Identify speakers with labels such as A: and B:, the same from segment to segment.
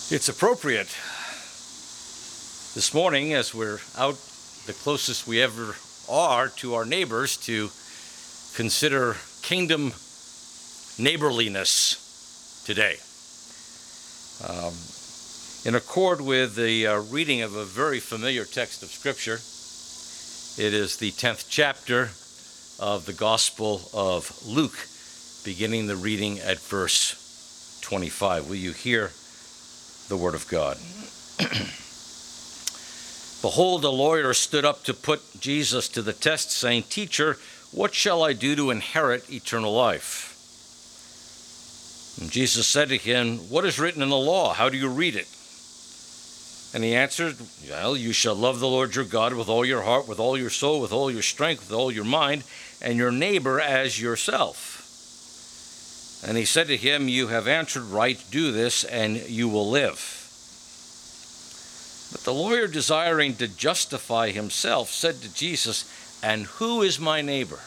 A: It's appropriate this morning, as we're out the closest we ever are to our neighbors, to consider kingdom neighborliness today. In accord with the reading of a very familiar text of Scripture, it is the 10th chapter of the Gospel of Luke, beginning the reading at verse 25. Will you hear the word of God? Behold, a lawyer stood up to put Jesus to the test, saying, "Teacher, what shall I do to inherit eternal life?" And Jesus said to him, "What is written in the law? How do you read it?" And he answered, "Well, you shall love the Lord your God with all your heart, with all your soul, with all your strength, with all your mind, and your neighbor as yourself." And he said to him, "You have answered right. Do this, and you will live." But the lawyer, desiring to justify himself, said to Jesus, "And who is my neighbor?"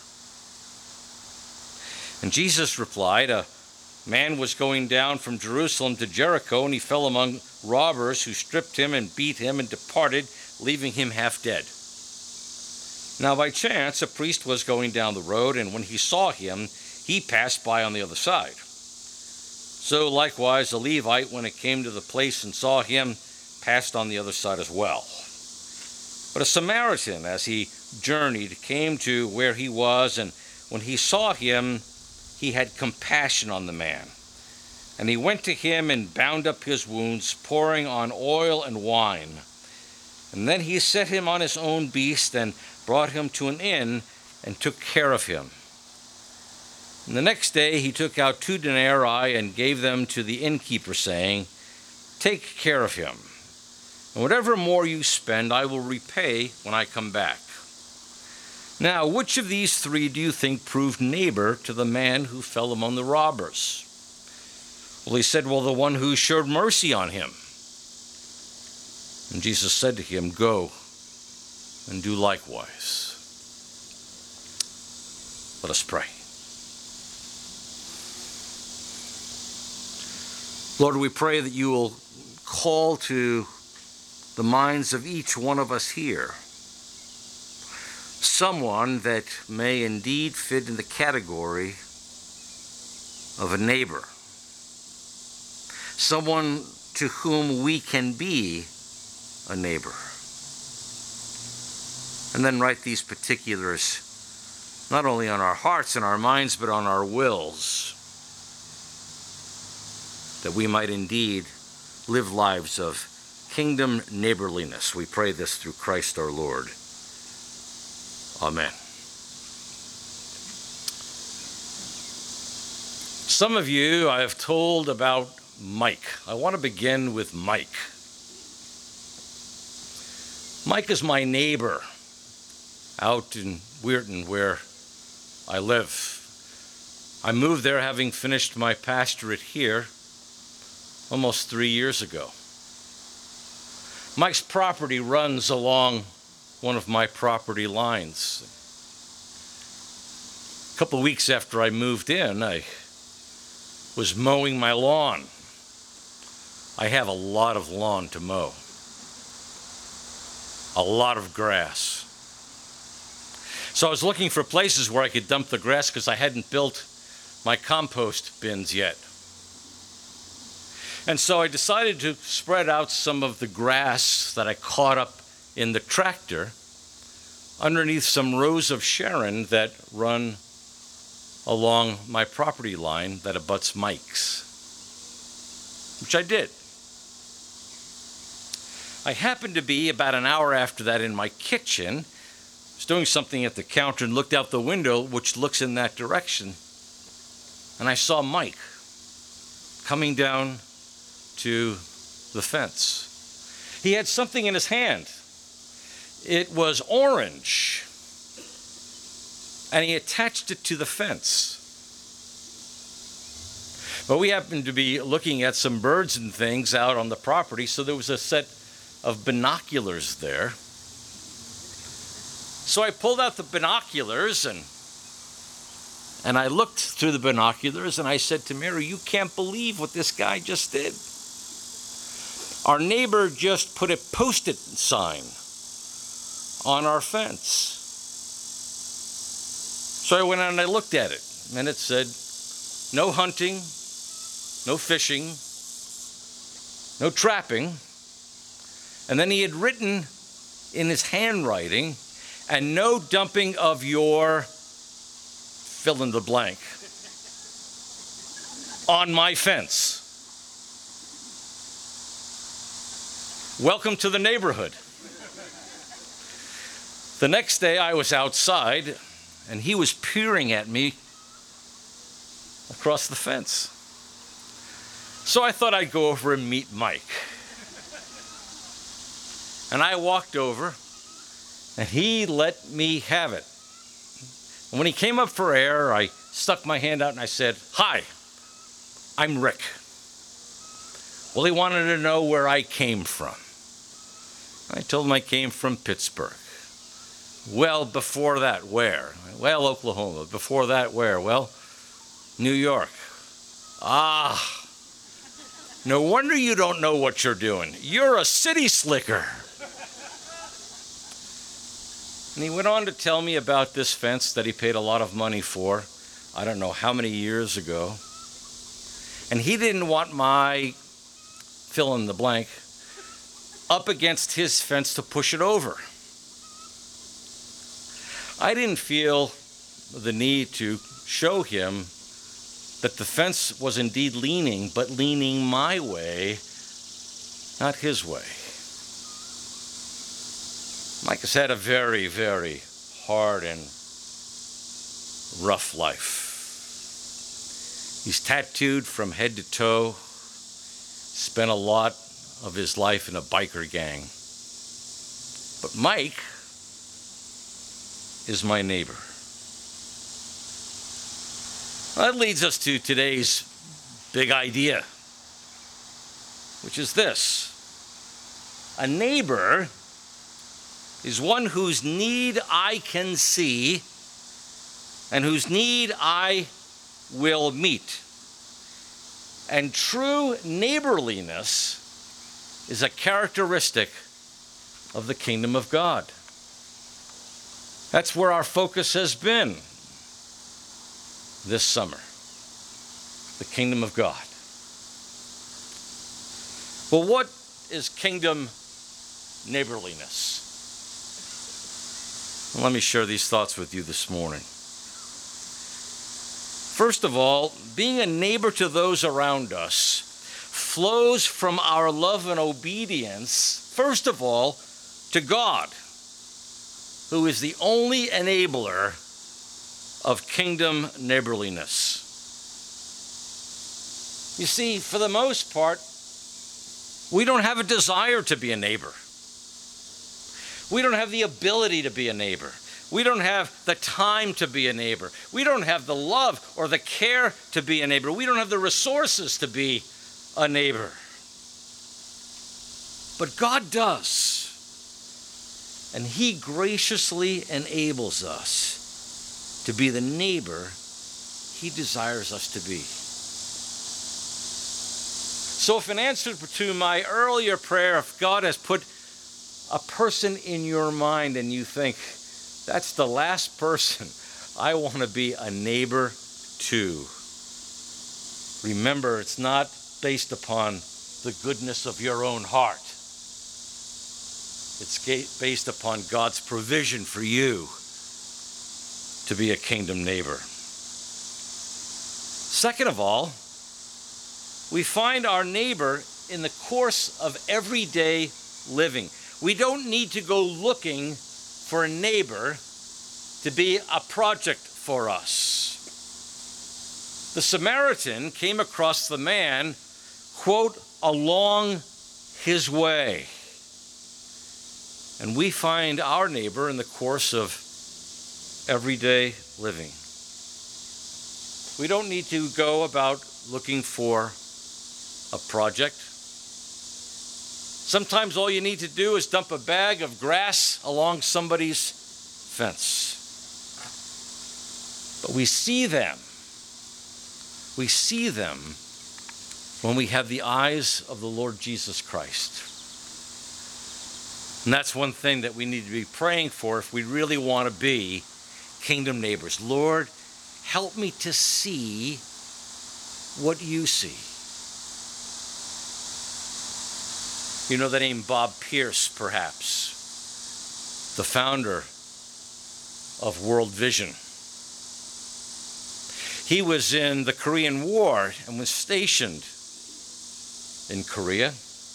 A: And Jesus replied, "A man was going down from Jerusalem to Jericho, and he fell among robbers who stripped him and beat him and departed, leaving him half dead. Now by chance a priest was going down the road, and when he saw him, he passed by on the other side. So likewise a Levite, when it came to the place and saw him, passed on the other side as well. But a Samaritan, as he journeyed, came to where he was, and when he saw him, he had compassion on the man. And he went to him and bound up his wounds, pouring on oil and wine. And then he set him on his own beast and brought him to an inn and took care of him. And the next day he took out 2 denarii and gave them to the innkeeper, saying, "Take care of him, and whatever more you spend I will repay when I come back." Now, which of these 3 do you think proved neighbor to the man who fell among the robbers? Well, he said, "Well, the one who showed mercy on him." And Jesus said to him, "Go and do likewise." Let us pray. Lord, we pray that you will call to the minds of each one of us here someone that may indeed fit in the category of a neighbor, someone to whom we can be a neighbor. And then write these particulars not only on our hearts and our minds, but on our wills, that we might indeed live lives of kingdom neighborliness. We pray this through Christ our Lord. Amen. Some of you I have told about Mike. I want to begin with Mike. Mike is my neighbor out in Weirton, where I live. I moved there having finished my pastorate here almost 3 years ago. Mike's property runs along one of my property lines. A couple of weeks after I moved in, I was mowing my lawn. I have a lot of lawn to mow, a lot of grass. So I was looking for places where I could dump the grass because I hadn't built my compost bins yet. And so I decided to spread out some of the grass that I caught up in the tractor underneath some rows of Sharon that run along my property line that abuts Mike's, which I did. I happened to be about an hour after that in my kitchen, was doing something at the counter, and looked out the window, which looks in that direction, and I saw Mike coming down to the fence. He had something in his hand. It was orange, and he attached it to the fence. But we happened to be looking at some birds and things out on the property, so there was a set of binoculars there. So I pulled out the binoculars and I looked through the binoculars and I said to Mary, "You can't believe what this guy just did." Our neighbor just put a Post-it sign on our fence. So I went out and I looked at it, and it said, no hunting, no fishing, no trapping. And then he had written in his handwriting, and no dumping of your fill in the blank on my fence. Welcome to the neighborhood. The next day I was outside, and he was peering at me across the fence. So I thought I'd go over and meet Mike. And I walked over, and he let me have it. And when he came up for air, I stuck my hand out and I said, "Hi, I'm Rick." Well, he wanted to know where I came from. I told him I came from Pittsburgh. Well, before that, where? Well, Oklahoma. Before that, where? Well, New York. Ah, no wonder you don't know what you're doing. You're a city slicker. And he went on to tell me about this fence that he paid a lot of money for, I don't know how many years ago. And he didn't want my fill in the blank up against his fence to push it over. I didn't feel the need to show him that the fence was indeed leaning, but leaning my way, not his way. Mike has had a very, very hard and rough life. He's tattooed from head to toe, spent a lot of his life in a biker gang. But Mike is my neighbor. That leads us to today's big idea, which is this. A neighbor is one whose need I can see and whose need I will meet. And true neighborliness is a characteristic of the kingdom of God. That's where our focus has been this summer, the kingdom of God. Well, what is kingdom neighborliness? Well, let me share these thoughts with you this morning. First of all, being a neighbor to those around us flows from our love and obedience, first of all, to God, who is the only enabler of kingdom neighborliness. You see, for the most part, we don't have a desire to be a neighbor. We don't have the ability to be a neighbor. We don't have the time to be a neighbor. We don't have the love or the care to be a neighbor. We don't have the resources to be a neighbor. But God does. And He graciously enables us to be the neighbor He desires us to be. So if in answer to my earlier prayer, if God has put a person in your mind and you think, that's the last person I want to be a neighbor to, remember, it's not based upon the goodness of your own heart. It's based upon God's provision for you to be a kingdom neighbor. Second of all, we find our neighbor in the course of everyday living. We don't need to go looking for a neighbor to be a project for us. The Samaritan came across the man, quote, along his way. And we find our neighbor in the course of everyday living. We don't need to go about looking for a project. Sometimes all you need to do is dump a bag of grass along somebody's fence. But we see them when we have the eyes of the Lord Jesus Christ. And that's one thing that we need to be praying for if we really want to be kingdom neighbors. Lord, help me to see what you see. You know the name Bob Pierce, perhaps, the founder of World Vision. He was in the Korean War and was stationed in Korea.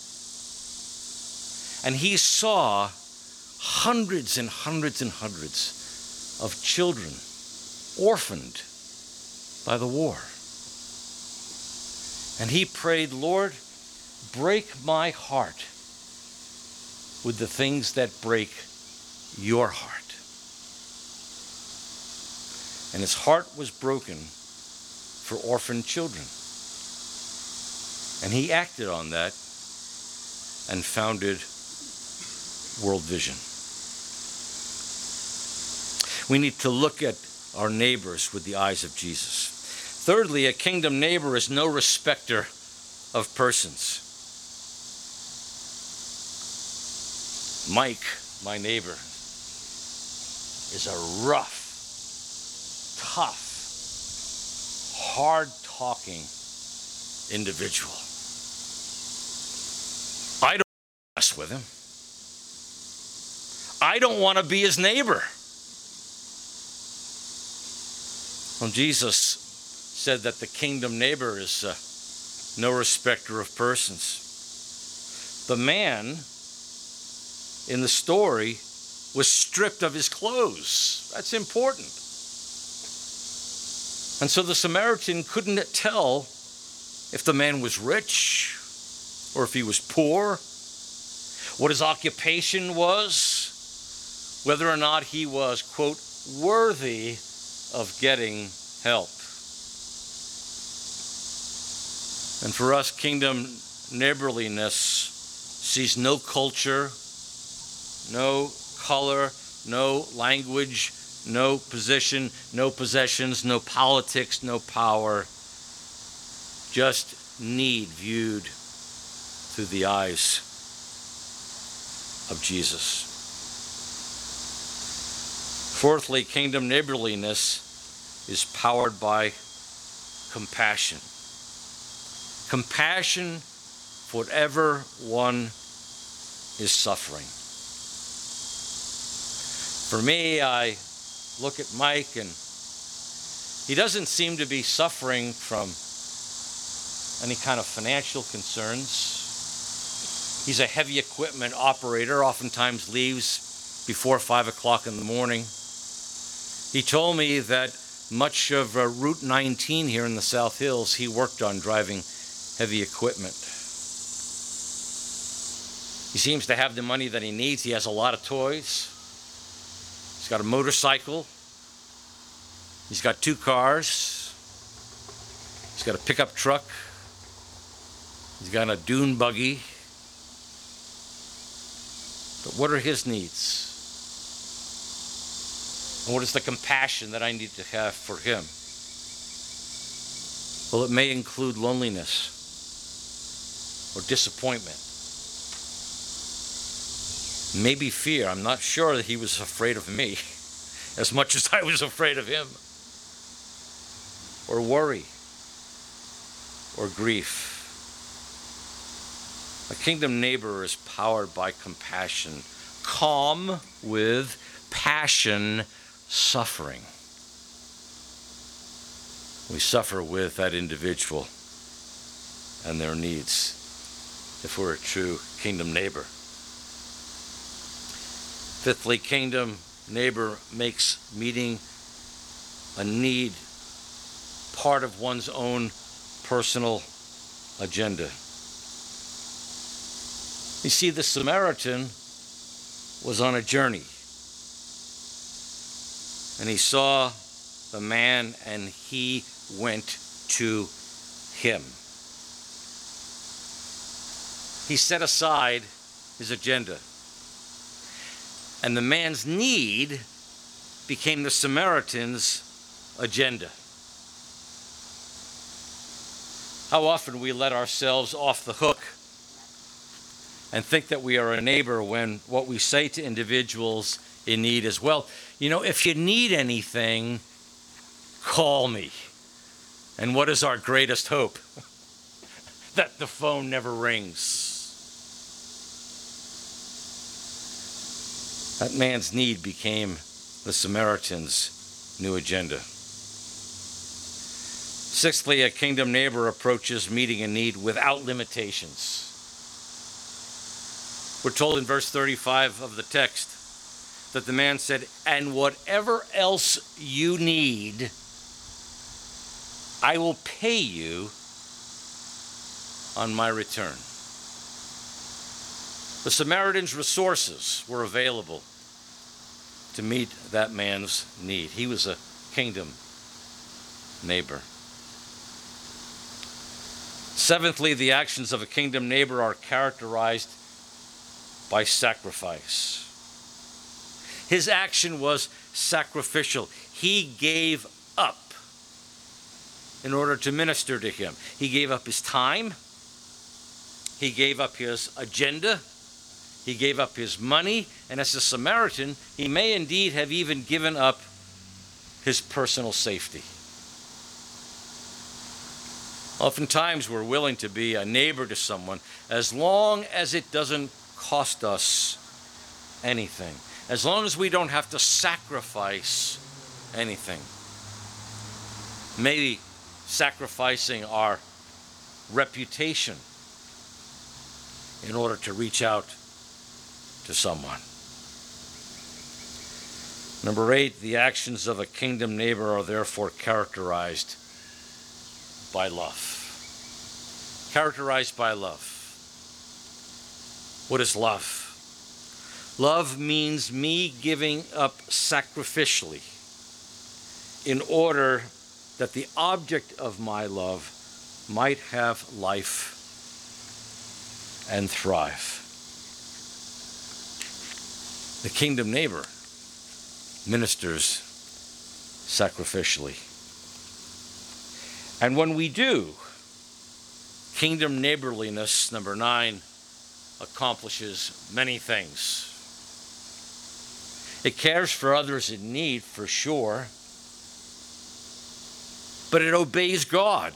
A: And he saw hundreds and hundreds and hundreds of children orphaned by the war. And he prayed, Lord, break my heart with the things that break your heart. And his heart was broken for orphaned children. And he acted on that and founded World Vision. We need to look at our neighbors with the eyes of Jesus. Thirdly, a kingdom neighbor is no respecter of persons. Mike, my neighbor, is a rough, tough, hard-talking individual. I don't mess with him. I don't want to be his neighbor. Well, Jesus said that the kingdom neighbor is no respecter of persons. The man in the story was stripped of his clothes. That's important. And so the Samaritan couldn't tell if the man was rich or if he was poor, what his occupation was, whether or not he was, quote, worthy of getting help. And for us, kingdom neighborliness sees no culture, no color, no language, no position, no possessions, no politics, no power, just need viewed through the eyes of Jesus. Fourthly, kingdom neighborliness is powered by compassion. Compassion for whatever one is suffering. For me, I look at Mike and he doesn't seem to be suffering from any kind of financial concerns. He's a heavy equipment operator, oftentimes leaves before 5 o'clock in the morning. He told me that much of Route 19 here in the South Hills, he worked on driving heavy equipment. He seems to have the money that he needs. He has a lot of toys. He's got a motorcycle. He's got 2 cars. He's got a pickup truck. He's got a dune buggy. But what are his needs? And what is the compassion that I need to have for him? Well, it may include loneliness or disappointment. Maybe fear. I'm not sure that he was afraid of me as much as I was afraid of him. Or worry or grief. A kingdom neighbor is powered by compassion, calm with passion suffering. We suffer with that individual and their needs if we're a true kingdom neighbor. Fifthly, kingdom neighbor makes meeting a need part of one's own personal agenda. You see, the Samaritan was on a journey. And he saw the man and he went to him. He set aside his agenda. And the man's need became the Samaritan's agenda. How often we let ourselves off the hook and think that we are a neighbor when what we say to individuals in need is, well, if you need anything, call me. And what is our greatest hope? That the phone never rings. That man's need became the Samaritan's new agenda. Sixthly, a kingdom neighbor approaches meeting a need without limitations. We're told in verse 35 of the text that the man said, "And whatever else you need, I will pay you on my return." The Samaritan's resources were available to meet that man's need. He was a kingdom neighbor. Seventhly, the actions of a kingdom neighbor are characterized by sacrifice. His action was sacrificial. He gave up in order to minister to him. He gave up his time. He gave up his agenda. He gave up his money. And as a Samaritan, he may indeed have even given up his personal safety. Oftentimes, we're willing to be a neighbor to someone as long as it doesn't cost us anything, as long as we don't have to sacrifice anything. Maybe sacrificing our reputation in order to reach out to someone. Number 8, the actions of a kingdom neighbor are therefore characterized by love. Characterized by love. What is love? Love means me giving up sacrificially in order that the object of my love might have life and thrive. The kingdom neighbor ministers sacrificially. And when we do, kingdom neighborliness, number 9, accomplishes many things. It cares for others in need, for sure, but it obeys God.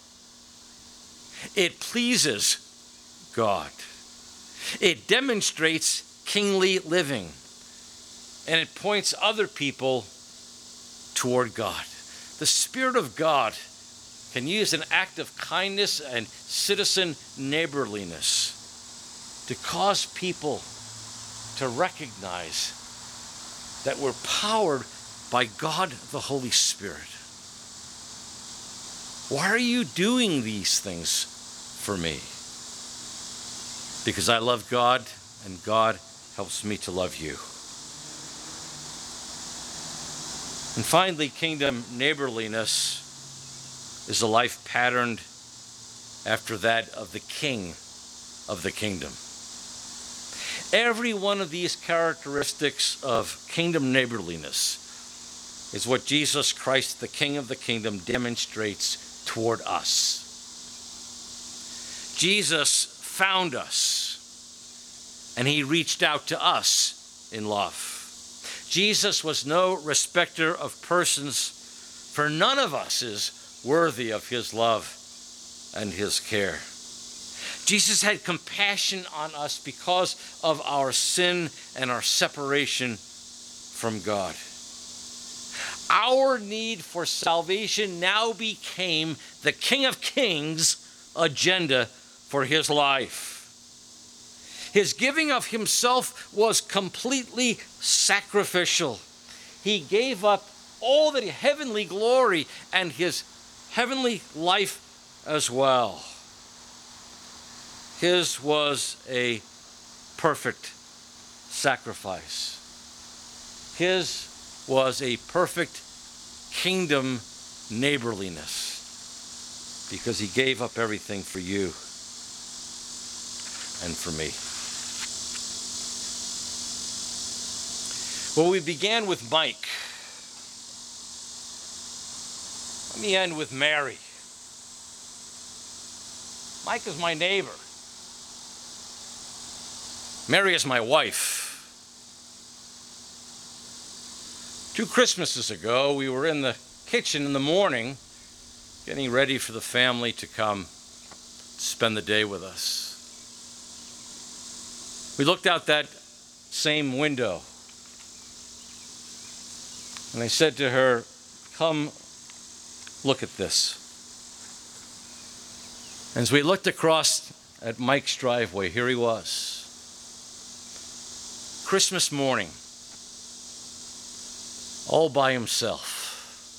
A: It pleases God. It demonstrates kingly living, and it points other people toward God. The Spirit of God can use an act of kindness and citizen neighborliness to cause people to recognize that we're powered by God the Holy Spirit. Why are you doing these things for me? Because I love God, and God helps me to love you. And finally, kingdom neighborliness is a life patterned after that of the king of the kingdom. Every one of these characteristics of kingdom neighborliness is what Jesus Christ, the King of the kingdom, demonstrates toward us. Jesus found us, and he reached out to us in love. Jesus was no respecter of persons, for none of us is worthy of his love and his care. Jesus had compassion on us because of our sin and our separation from God. Our need for salvation now became the King of Kings' agenda for his life. His giving of himself was completely sacrificial. He gave up all the heavenly glory and his heavenly life as well. His was a perfect sacrifice. His was a perfect kingdom neighborliness, because he gave up everything for you and for me. Well, we began with Mike. Let me end with Mary. Mike is my neighbor. Mary is my wife. 2 Christmases ago, we were in the kitchen in the morning getting ready for the family to come spend the day with us. We looked out that same window, and I said to her, "Come look at this." And as we looked across at Mike's driveway, here he was. Christmas morning, all by himself,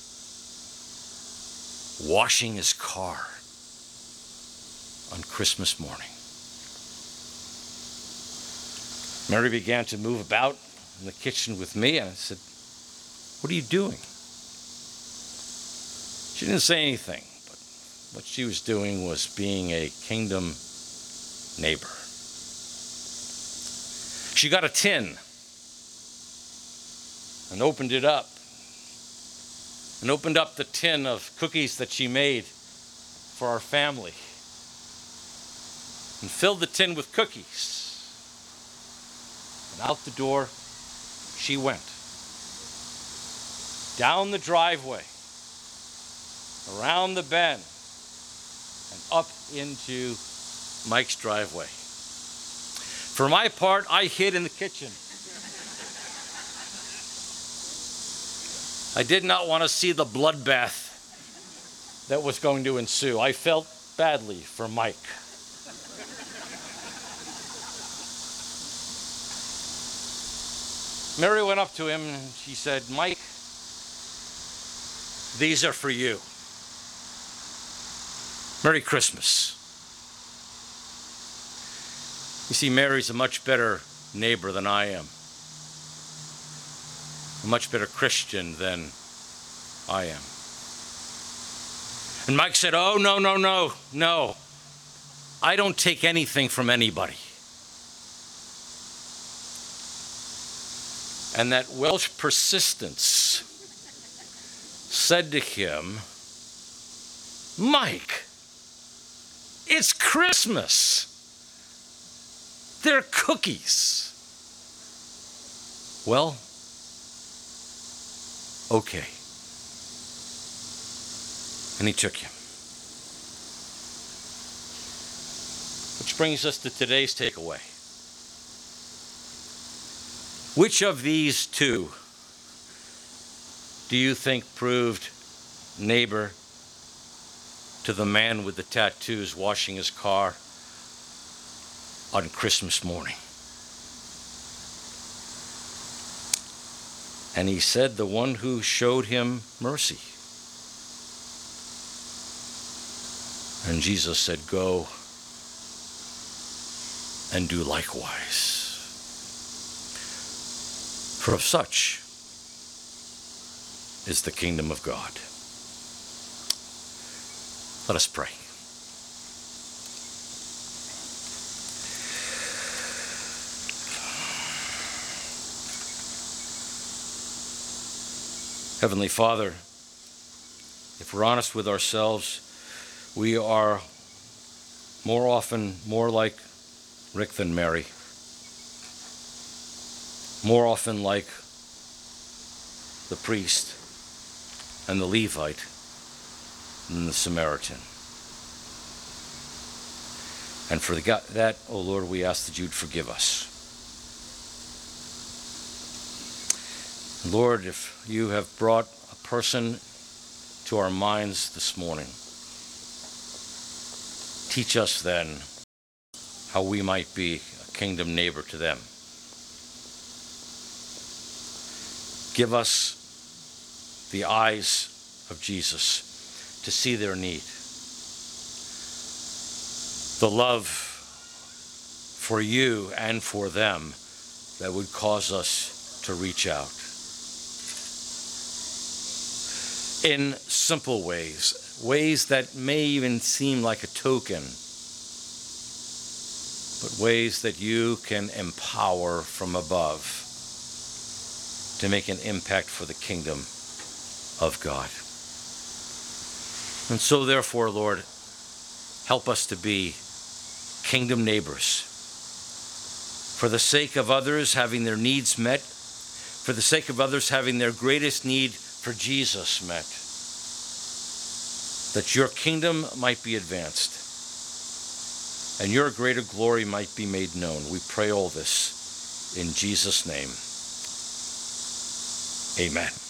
A: washing his car on Christmas morning. Mary began to move about in the kitchen with me, and I said, "What are you doing?" She didn't say anything, but what she was doing was being a kingdom neighbor. She got a tin and opened it up, and opened up the tin of cookies that she made for our family, and filled the tin with cookies. And out the door she went, down the driveway, around the bend, and up into Mike's driveway. For my part, I hid in the kitchen. I did not want to see the bloodbath that was going to ensue. I felt badly for Mike. Mary went up to him and she said, "Mike, these are for you. Merry Christmas." You see, Mary's a much better neighbor than I am. A much better Christian than I am. And Mike said, "Oh, no. I don't take anything from anybody." And that Welsh persistence said to him, "Mike, it's Christmas. They're cookies." Well, okay. And he took him. Which brings us to today's takeaway. Which of these two do you think proved neighbor to the man with the tattoos washing his car on Christmas morning? And he said, the one who showed him mercy. And Jesus said, "Go and do likewise." For of such is the kingdom of God. Let us pray. Heavenly Father, if we're honest with ourselves, we are more often more like Rick than Mary. More often like the priest and the Levite than the Samaritan. And for that, oh Lord, we ask that you'd forgive us. Lord, if you have brought a person to our minds this morning, teach us then how we might be a kingdom neighbor to them. Give us the eyes of Jesus to see their need, the love for you and for them that would cause us to reach out in simple ways, ways that may even seem like a token, but ways that you can empower from above to make an impact for the kingdom of God. And so therefore, Lord, Help us to be kingdom neighbors. For the sake of others having their needs met, for the sake of others having their greatest need for Jesus met, that your kingdom might be advanced and your greater glory might be made known. We pray all this in Jesus' name. Amen.